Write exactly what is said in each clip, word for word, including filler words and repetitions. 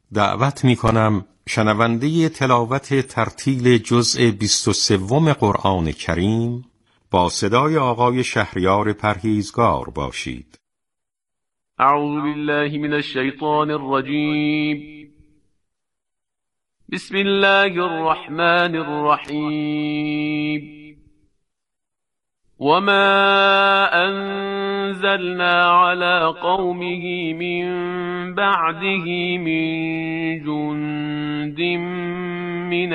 دعوت می کنم شنونده تلاوت ترتیل جزء بیست و سوم قرآن کریم با صدای آقای شهریار پرهیزگار باشید. اعوذ بالله من الشیطان الرجیم. بسم الله الرحمن الرحیم. وما أنزلنا على قومه من بعده من جند من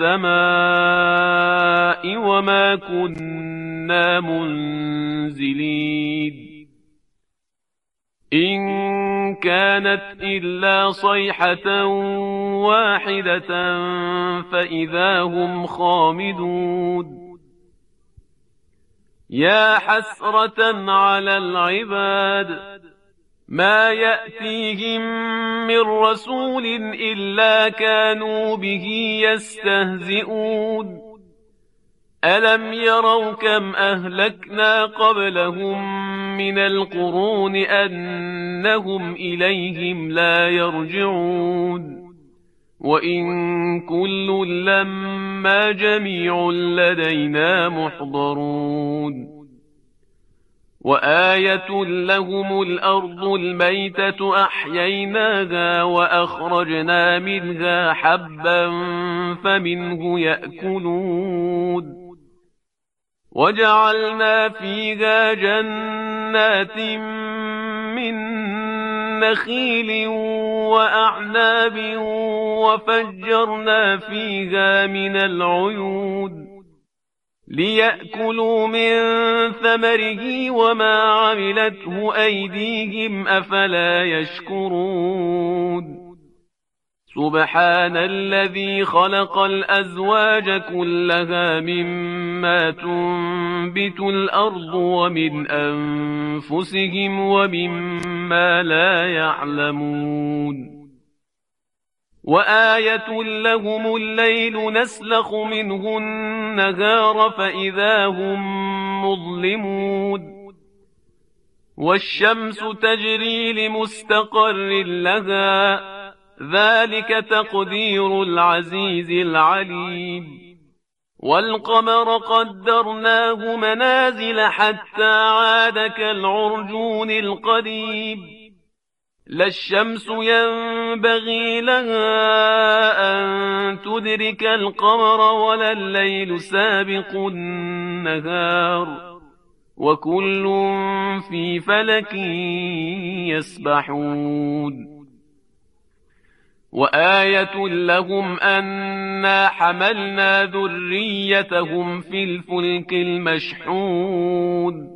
السماء وما كنا منزلين إن كانت إلا صيحة واحدة فإذا هم خامدون يا حسرة على العباد ما يأتيهم من رسول إلا كانوا به يستهزئون ألم يروا كم أهلكنا قبلهم من القرون أنهم إليهم لا يرجعون وإن كل لما جميع لدينا محضرون وآية لهم الأرض الميتة أحييناها وأخرجنا منها حبا فمنه يأكلون وجعلنا فيها جنات من نخيل وأعناب وفجرنا فيها من العيون ليأكلوا من ثمره وما عملته أيديهم أفلا يشكرون سبحان الذي خلق الأزواج كلها مما تنبت الأرض ومن أنفسهم ومما لا يعلمون وآية لهم الليل نسلخ منه النهار فإذا هم مظلمون والشمس تجري لمستقر لها ذلك تقدير العزيز العليم والقمر قدرناه منازل حتى عاد كالعرجون القديم لا الشمس ينبغي لها أن تدرك القمر ولا الليل سابق النهار وكل في فلك يسبحون وآية لهم أنا حملنا ذريتهم في الفلك المشحون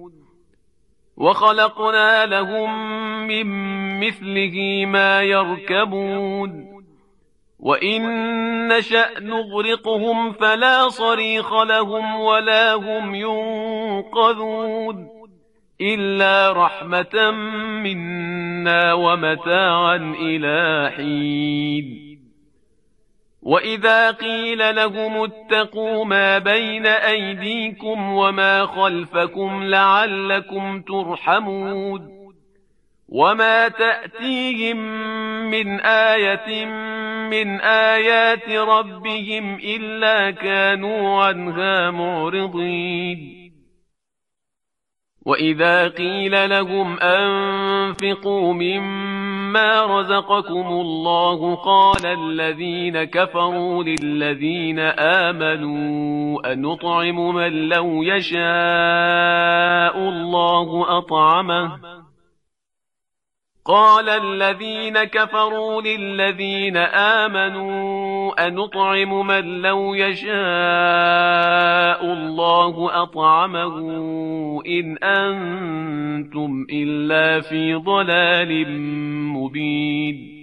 وخلقنا لهم من مثله ما يركبون وإن نشأ نغرقهم فلا صريخ لهم ولا هم ينقذون إلا رحمة منا ومتاعا إلى حين وإذا قيل لهم اتقوا ما بين أيديكم وما خلفكم لعلكم ترحمون وما تأتيهم من آية من آيات ربهم إلا كانوا عنها معرضين وإذا قيل لهم أنفقوا مما رزقكم الله قال الذين كفروا للذين آمنوا أنطعم من لو يشاء الله أطعمه قال الذين كفروا للذين آمنوا أنطعم من لو يشاء الله أطعمه إن أنتم إلا في ضلال مبين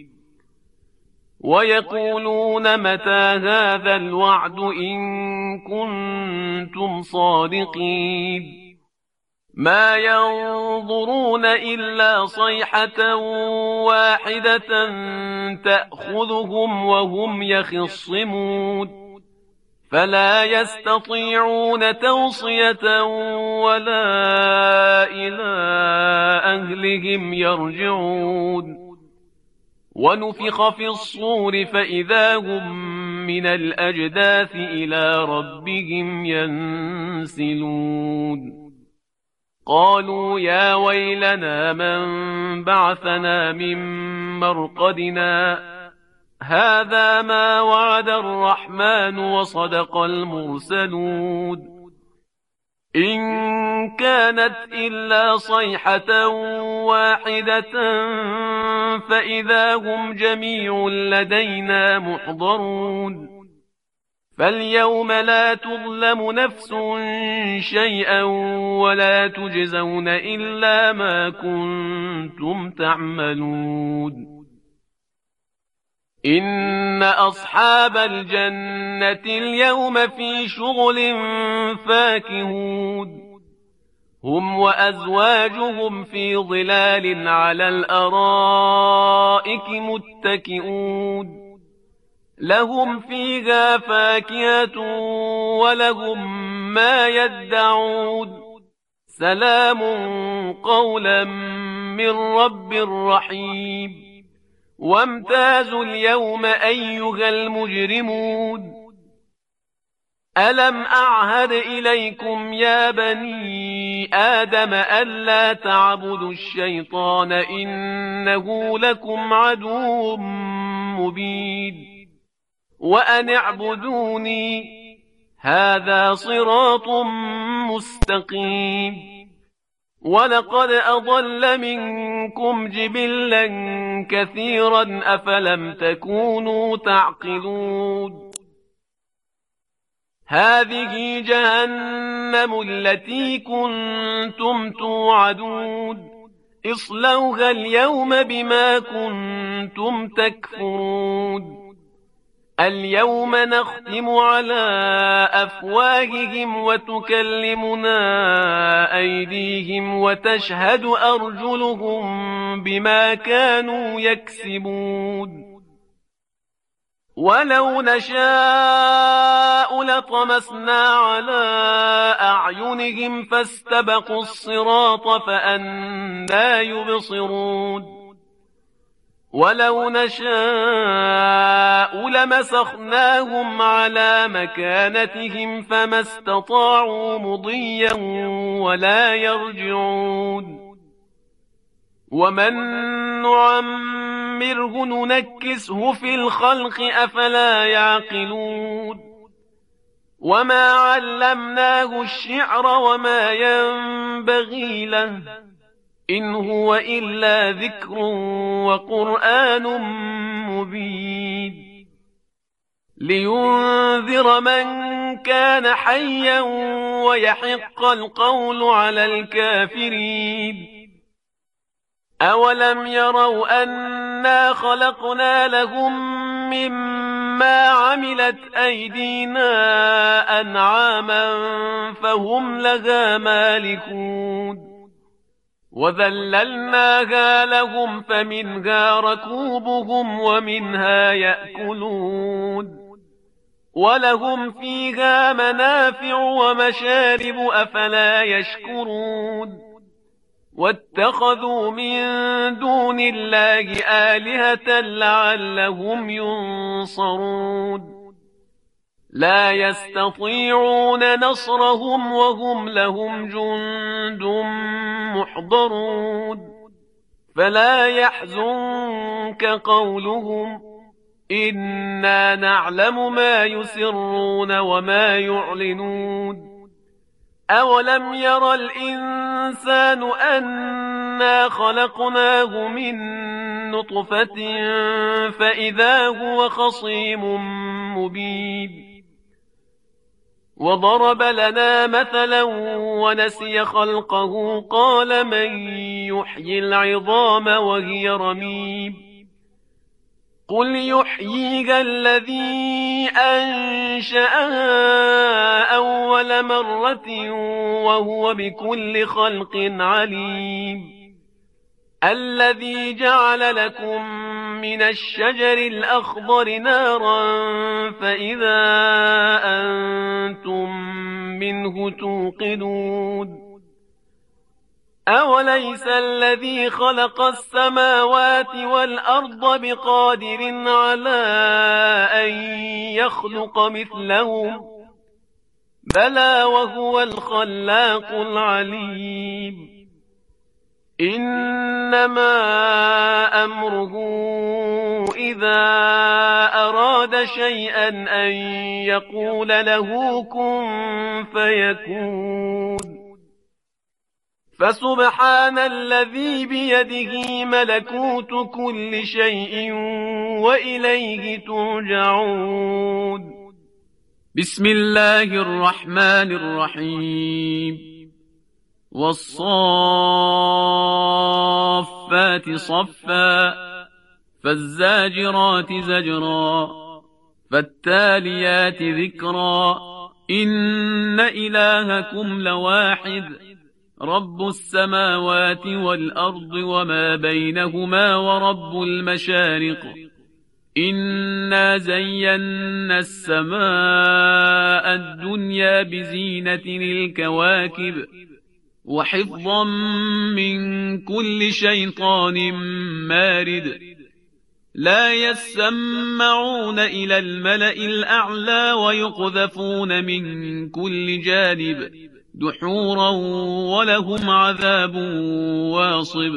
ويقولون متى هذا الوعد إن كنتم صادقين ما ينظرون إلا صيحة واحدة تأخذهم وهم يخصمون فلا يستطيعون توصية ولا إلى أهلهم يرجعون ونفخ في الصور فإذا هم من الأجداث إلى ربهم ينسلون قالوا يا ويلنا من بعثنا من مرقدنا هذا ما وعد الرحمن وصدق المرسلون إن كانت إلا صيحة واحدة فإذا هم جميع لدينا محضرون فاليوم لا تظلم نفس شيئا ولا تجزون إلا ما كنتم تعملون إن أصحاب الجنة اليوم في شغل فاكهون هم وأزواجهم في ظلال على الأرائك متكئون لهم فيها فاكهة ولهم ما يدعون سلام قولا من رب رحيم وامتازوا اليوم أيها المجرمون ألم أعهد إليكم يا بني آدم ألا تعبدوا الشيطان إنه لكم عدو مبين وأن اعبدوني هذا صراط مستقيم ولقد أضل منكم جبلا كثيرا أفلم تكونوا تعقلون هذه جهنم التي كنتم توعدون اصلوها اليوم بما كنتم تكفرون اليوم نختم على أفواههم وتكلمنا أيديهم وتشهد أرجلهم بما كانوا يكسبون ولو نشاء لطمسنا على أعينهم فاستبقوا الصراط فأنى يبصرون ولو نشاء لمسخناهم على مكانتهم فما استطاعوا مضيا ولا يرجعون ومن نعمره ننكسه في الخلق أفلا يعقلون وما علمناه الشعر وما ينبغي له إن هو إلا ذكر وقرآن مبين لينذر من كان حيا ويحق القول على الكافرين أولم يروا أنا خلقنا لهم مما عملت أيدينا أنعاما فهم لها مالكون وذللناها لهم فمنها ركوبهم ومنها يأكلون ولهم فيها منافع ومشارب أفلا يشكرون واتخذوا من دون الله آلهة لعلهم ينصرون لا يستطيعون نصرهم وهم لهم جند محضرون فلا يحزنك قولهم إنا نعلم ما يسرون وما يعلنون أولم ير الإنسان أنا خلقناه من نطفة فإذا هو خصيم مبين وضرب لنا مثلا ونسي خلقه قال من يحيي العظام وهي رميم قل يحييها الذي أنشأها أول مرة وهو بكل خلق عليم الذي جعل لكم من الشجر الأخضر نارا فإذا أنتم منه توقدون أوليس الذي خلق السماوات والأرض بقادر على أن يخلق مثلهم بلى وهو الخلاق العليم إنما أمره إذا أراد شيئا أن يقول له كن فيكون فسبحان الذي بيده ملكوت كل شيء وإليه ترجعون. بسم الله الرحمن الرحيم. والصافات صفا فالزاجرات زجرا فالتاليات ذكرا إن إلهكم لواحد رب السماوات والأرض وما بينهما ورب المشارق إنا زينا السماء الدنيا بزينة الكواكب وحفظا من كل شيطان مارد لا يسمعون إلى الملأ الأعلى ويقذفون من كل جانب دحورا ولهم عذاب واصب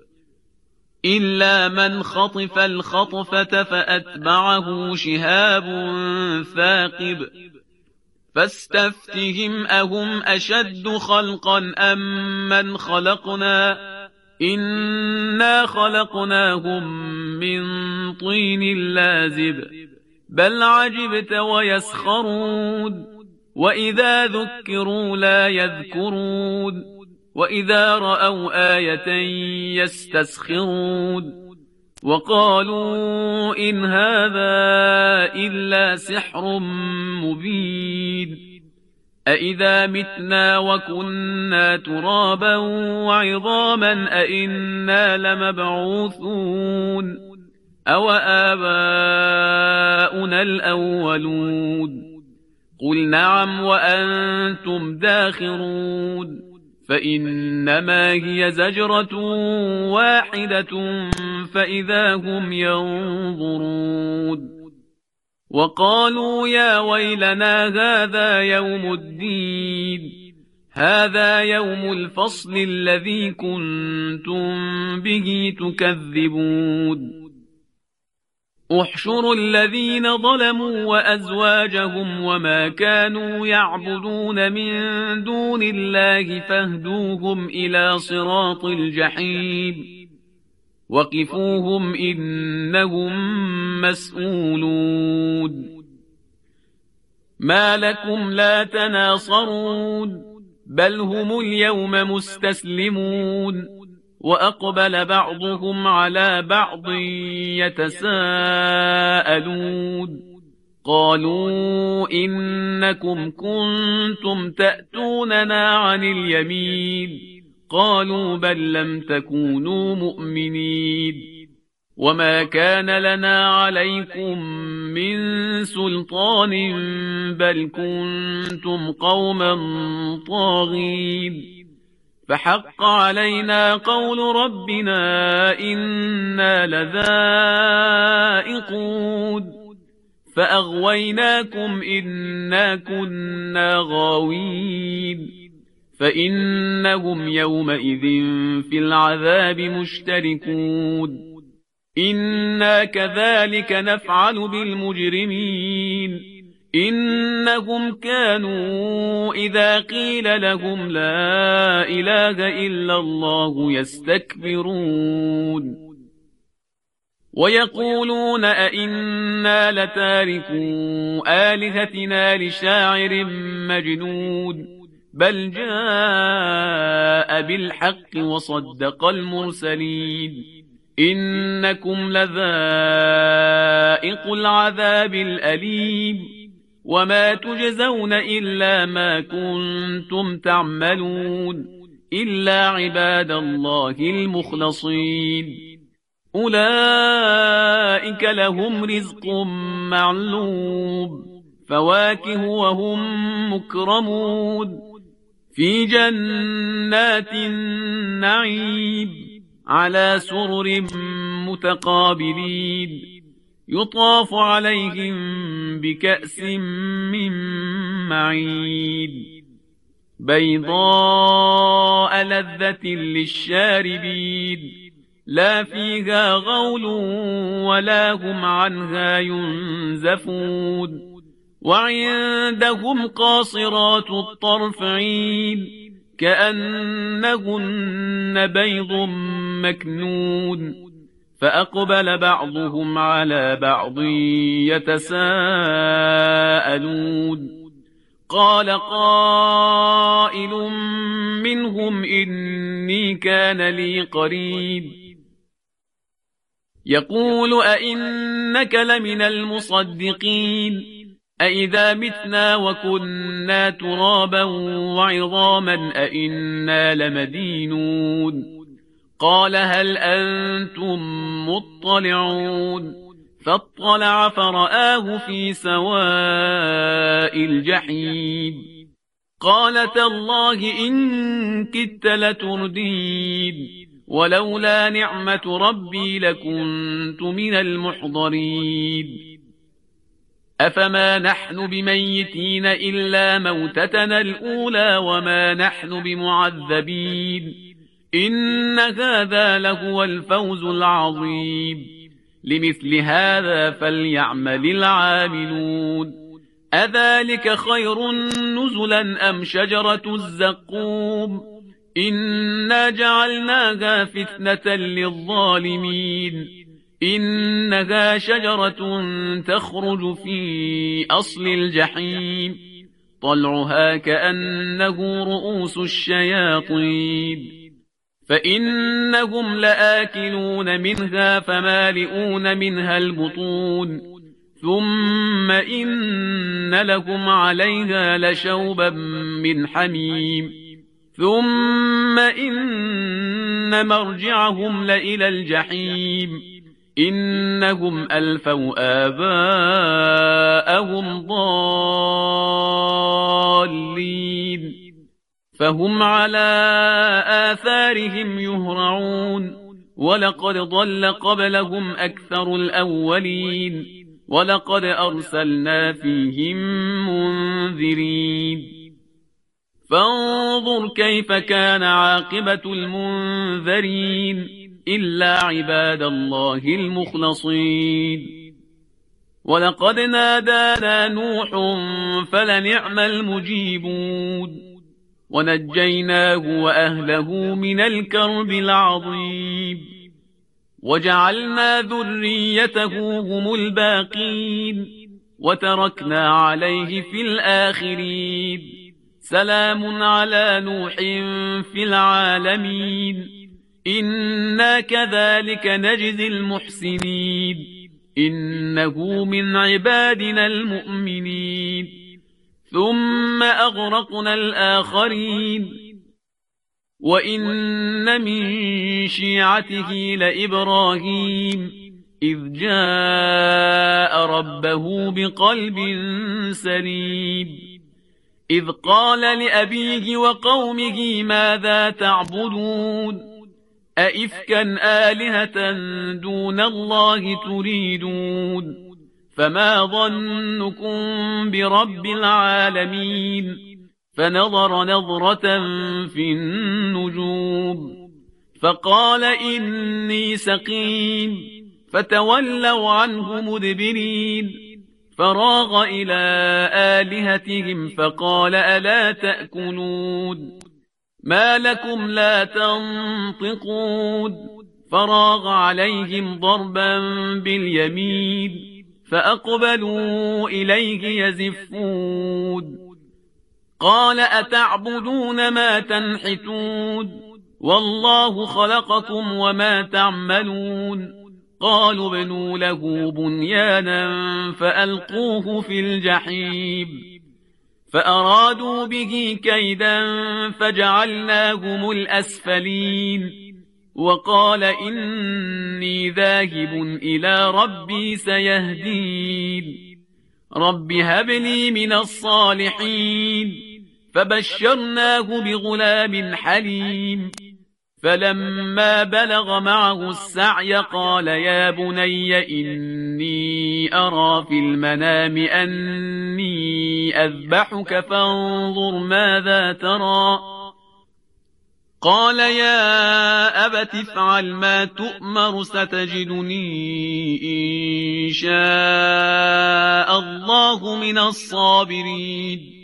إلا من خطف الخطفة فأتبعه شهاب ثاقب فاستفتهم أهم أشد خلقا أم من خلقنا إنا خلقناهم من طين لازب بل عجبت ويسخرون وإذا ذكروا لا يذكرون وإذا رأوا آية يستسخرون وقالوا إن هذا إلا سحر مبين أإذا متنا وكنا ترابا وعظاما أإنا لمبعوثون أو آباؤنا الأولون قل نعم وأنتم داخرون فإنما هي زجرة واحدة فإذا هم ينظرون وقالوا يا ويلنا هذا يوم الدين هذا يوم الفصل الذي كنتم به تكذبون احشروا الذين ظلموا وأزواجهم وما كانوا يعبدون من دون الله فاهدوهم إلى صراط الجحيم وقفوهم إنهم مسؤولون ما لكم لا تناصرون بل هم اليوم مستسلمون وأقبل بعضهم على بعض يتساءلون قالوا إنكم كنتم تأتوننا عن اليمين قالوا بل لم تكونوا مؤمنين وما كان لنا عليكم من سلطان بل كنتم قوما طاغين فحق علينا قول ربنا إنا لذائقون فأغويناكم إنا كنا غاوين فإنهم يومئذ في العذاب مشتركون إنا كذلك نفعل بالمجرمين إنهم كانوا إذا قيل لهم لا إله إلا الله يستكبرون ويقولون أئنا لتاركوا آلهتنا لشاعر مجنون بل جاء بالحق وصدق المرسلين إنكم لذائق العذاب الأليم وما تجزون إلا ما كنتم تعملون إلا عباد الله المخلصين أولئك لهم رزق معلوم فواكه وهم مكرمون في جنات النعيم على سرر متقابلين يطاف عليهم بكأس من معين بيضاء لذة للشاربين لا فيها غول ولا هم عنها ينزفون وعندهم قاصرات الطرف عين كأنهن بيض مكنون فأقبل بعضهم على بعض يتساءلون قال قائل منهم إني كان لي قريب يقول أئنك لمن المصدقين أئذا متنا وكنا ترابا وعظاما أئنا لمدينون قال هل أنتم مطلعون فاطلع فرآه في سواء الجحيم قال تالله إن كدت لتردين ولولا نعمة ربي لكنت من المحضرين أفما نحن بميتين إلا موتتنا الأولى وما نحن بمعذبين إن هذا لهو الفوز العظيم لمثل هذا فليعمل العاملون أذلك خير نزلا أم شجرة الزقوم إنا جعلناها فتنة للظالمين إنها شجرة تخرج في أصل الجحيم طلعها كأنه رؤوس الشياطين فإنهم لآكلون منها فمالئون منها البطون ثم إن لهم عليها لشوبا من حميم ثم إن مرجعهم لإلى الجحيم إنهم ألفوا آباءهم ضالين فهم على آثارهم يهرعون ولقد ضل قبلهم أكثر الأولين ولقد أرسلنا فيهم منذرين فانظر كيف كان عاقبة المنذرين إلا عباد الله المخلصين ولقد نادانا نوح فلنعم المجيبون ونجيناه وأهله من الكرب العظيم وجعلنا ذريته هم الباقين وتركنا عليه في الآخرين سلام على نوح في العالمين إنا كذلك نجزي المحسنين إنه من عبادنا المؤمنين ثم أغرقنا الآخرين وإن من شيعته لإبراهيم إذ جاء ربه بقلب سليم إذ قال لأبيه وقومه ماذا تعبدون أئفكا آلهة دون الله تريدون فما ظنكم برب العالمين فنظر نظرة في النجوم فقال إني سقيم فتولوا عنه مدبرين فراغ إلى آلهتهم فقال ألا تأكلون ما لكم لا تنطقون فراغ عليهم ضربا باليمين فأقبلوا إليه يزفون قال أتعبدون ما تنحتون والله خلقكم وما تعملون قالوا ابنوا له بنيانا فألقوه في الجحيم فأرادوا به كيدا فجعلناهم الأسفلين وقال إني ذاهب إلى ربي سيهدين رب هب لي من الصالحين فبشرناه بغلام حليم فلما بلغ معه السعي قال يا بني إني أرى في المنام أني أذبحك فانظر ماذا ترى قال يا أبت افعل ما تؤمر ستجدني إن شاء الله من الصابرين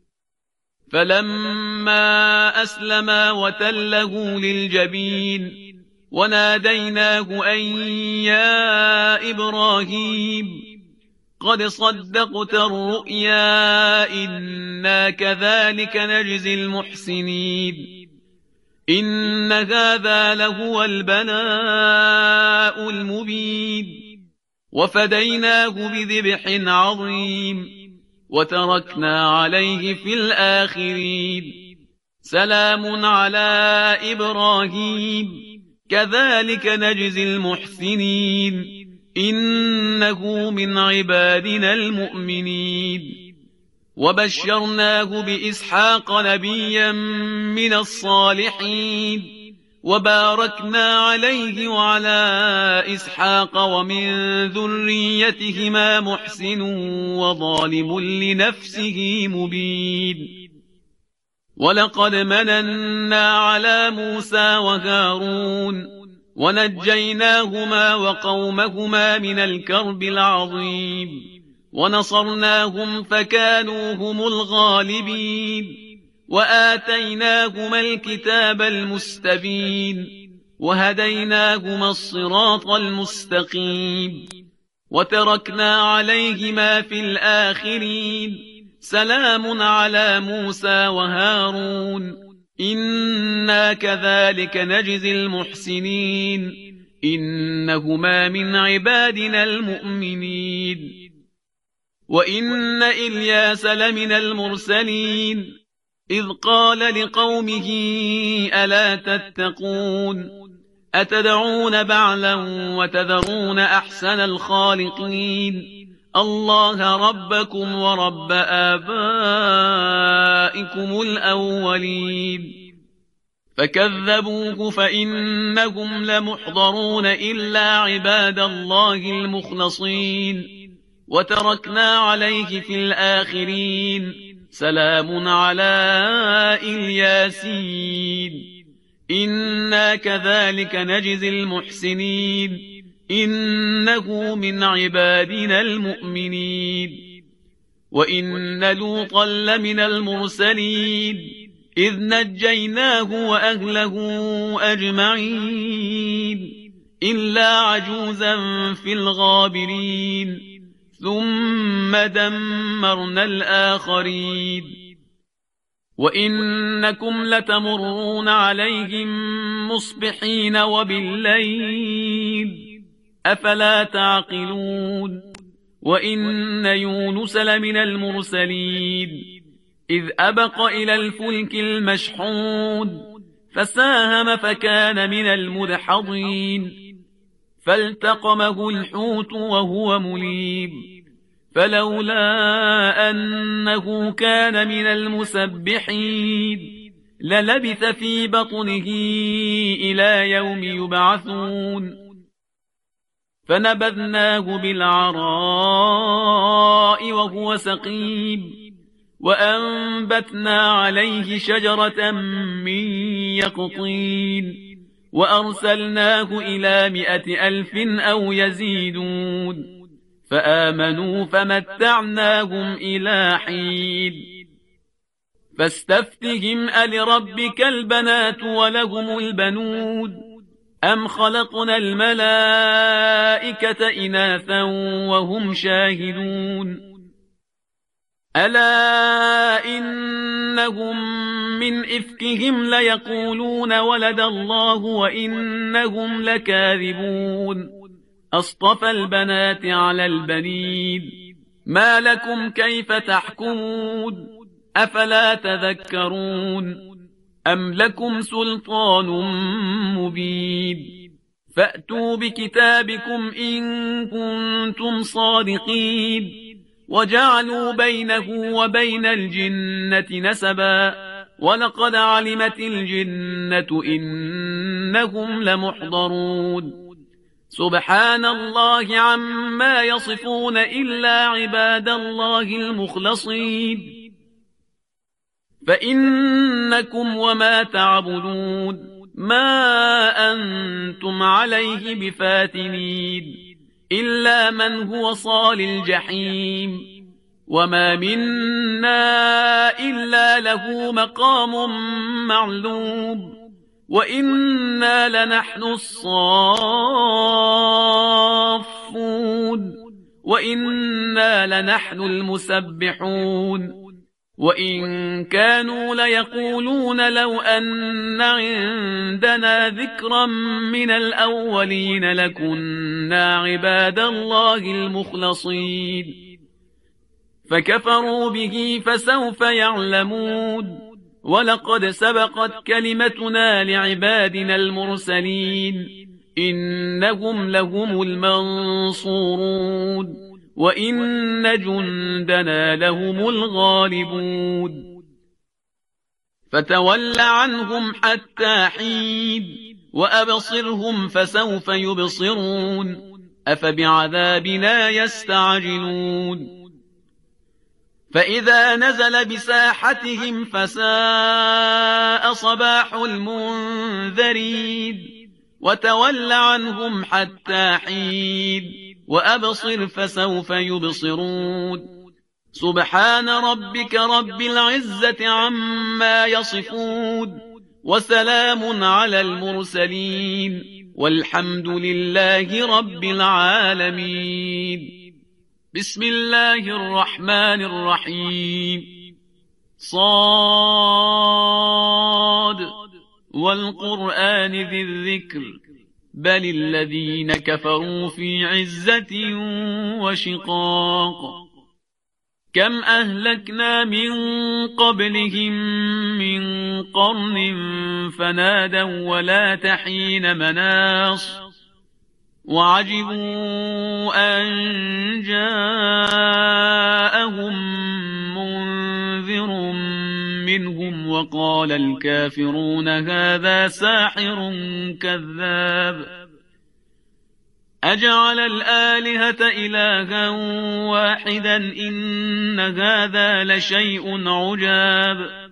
فلما أسلما وتله للجبين وناديناه أن يا إبراهيم قد صدقت الرؤيا إنا كذلك نجزي المحسنين إن هذا لهو البلاء المبين وفديناه بذبح عظيم وتركنا عليه في الآخرين سلام على إبراهيم كذلك نجزي المحسنين إنه من عبادنا المؤمنين وبشرناه بإسحاق نبيا من الصالحين وباركنا عليه وعلى إسحاق ومن ذريتهما محسن وظالم لنفسه مبين ولقد مننا على موسى وهارون ونجيناهما وقومهما من الكرب العظيم ونصرناهم فكانوا هم الغالبين وآتيناهما الكتاب المستبين وهديناهما الصراط المستقيم وتركنا عليهما في الآخرين سلام على موسى وهارون إنا كذلك نجزي المحسنين إنهما من عبادنا المؤمنين وإن إلياس لمن المرسلين إذ قال لقومه ألا تتقون أتدعون بعلا وتذرون أحسن الخالقين الله ربكم ورب آبائكم الأولين فكذبوه فإنهم لمحضرون إلا عباد الله المخلصين وتركنا عليه في الآخرين سلام على الياسين إنا كذلك نجزي المحسنين إنه من عبادنا المؤمنين وإن لوطا لمن المرسلين إذ نجيناه وأهله أجمعين إلا عجوزا في الغابرين ثم دمرنا الآخرين وإنكم لتمرون عليهم مصبحين وبالليل أفلا تعقلون وإن يونس لمن المرسلين إذ أبق إلى الفلك المشحون فساهم فكان من المدحضين فالتقمه الحوت وهو مليم فلولا أنه كان من المسبحين للبث في بطنه إلى يوم يبعثون فنبذناه بالعراء وهو سقيم وأنبتنا عليه شجرة من يقطين وأرسلناه إلى مائة ألف أو يزيدون فآمنوا فمتعناهم إلى حين فاستفتهم ألربك البنات ولهم البنون أم خلقنا الملائكة إناثا وهم شاهدون ألا إنهم من إفكهم ليقولون ولد الله وإنهم لكاذبون أصطفى البنات على البنين ما لكم كيف تحكمون أفلا تذكرون أم لكم سلطان مبين فأتوا بكتابكم إن كنتم صادقين وجعلوا بينه وبين الجنة نسبا ولقد علمت الجنة إنهم لمحضرون سبحان الله عما يصفون إلا عباد الله المخلصين فإنكم وما تعبدون ما أنتم عليه بفاتنين إلا من هو صال الجحيم وما منا إلا له مقام معلوم وإنا لنحن الصافون وإنا لنحن المسبحون وإن كانوا ليقولون لو أن عندنا ذكرا من الأولين لكنا عباد الله المخلصين فكفروا به فسوف يعلمون ولقد سبقت كلمتنا لعبادنا المرسلين إنهم لهم المنصورون وإن جندنا لهم الغالبون فتول عنهم حتى حين وأبصرهم فسوف يبصرون أفبعذابنا يستعجلون فإذا نزل بساحتهم فساء صباح المنذرين وتول عنهم حتى حين وأبصر فسوف يبصرون سبحان ربك رب العزة عما يصفون وسلام على المرسلين والحمد لله رب العالمين بسم الله الرحمن الرحيم صاد والقرآن ذي الذكر بل الذين كفروا في عزة وشقاق كم أهلكنا من قبلهم من قرن فنادوا ولا تحين مناص وعجبوا أن جاءهم منذر منهم وقال الكافرون هذا ساحر كذاب أجعل الآلهة إلها واحدا إن هذا لشيء عجاب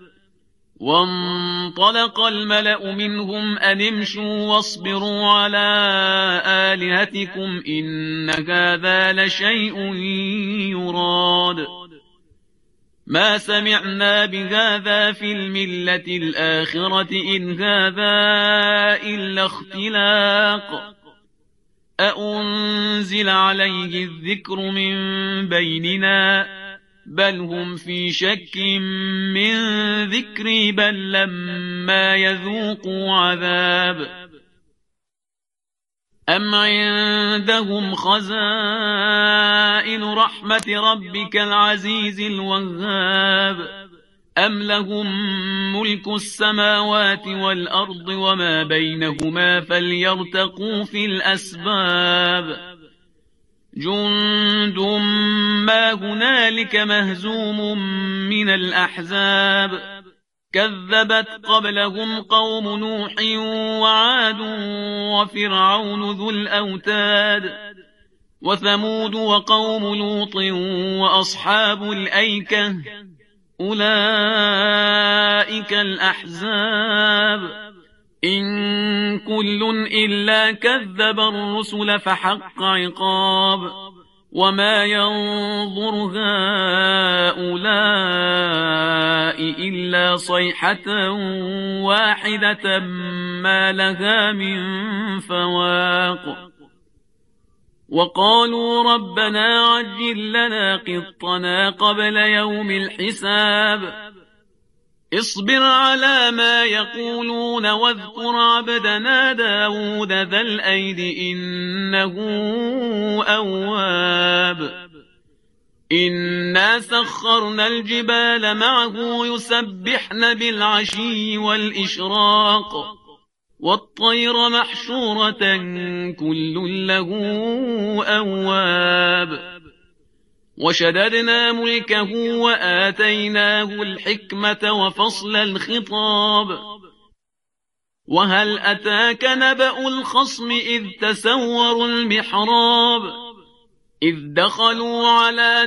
وانطلق الملأ منهم أن امشوا واصبروا على آلهتكم إن هذا لشيء يراد ما سمعنا بهذا في الملة الآخرة إن هذا إلا اختلاق أأنزل عليه الذكر من بيننا بل هم في شك من ذكري بل لما يذوقوا عذاب أم عندهم خزائن رحمة ربك العزيز الوهاب أم لهم ملك السماوات والأرض وما بينهما فليرتقوا في الأسباب جند ما هنالك مهزوم من الأحزاب كذبت قبلهم قوم نوح وعاد وفرعون ذو الأوتاد وثمود وقوم لوط وأصحاب الأيكة أولئك الأحزاب إن كل إلا كذب الرسل فحق عقاب وما ينظر هؤلاء إلا صيحة واحدة ما لها من فواق وقالوا ربنا عجل لنا قطنا قبل يوم الحساب اصبر على ما يقولون واذكر عبدنا داود ذا الأيد إنه أواب إنا سخرنا الجبال معه يسبحن بالعشي والإشراق والطير محشورة كل له أواب وشددنا ملكه وآتيناه الحكمة وفصل الخطاب وهل أتاك نبأ الخصم إذ تسوروا المحراب إذ دخلوا على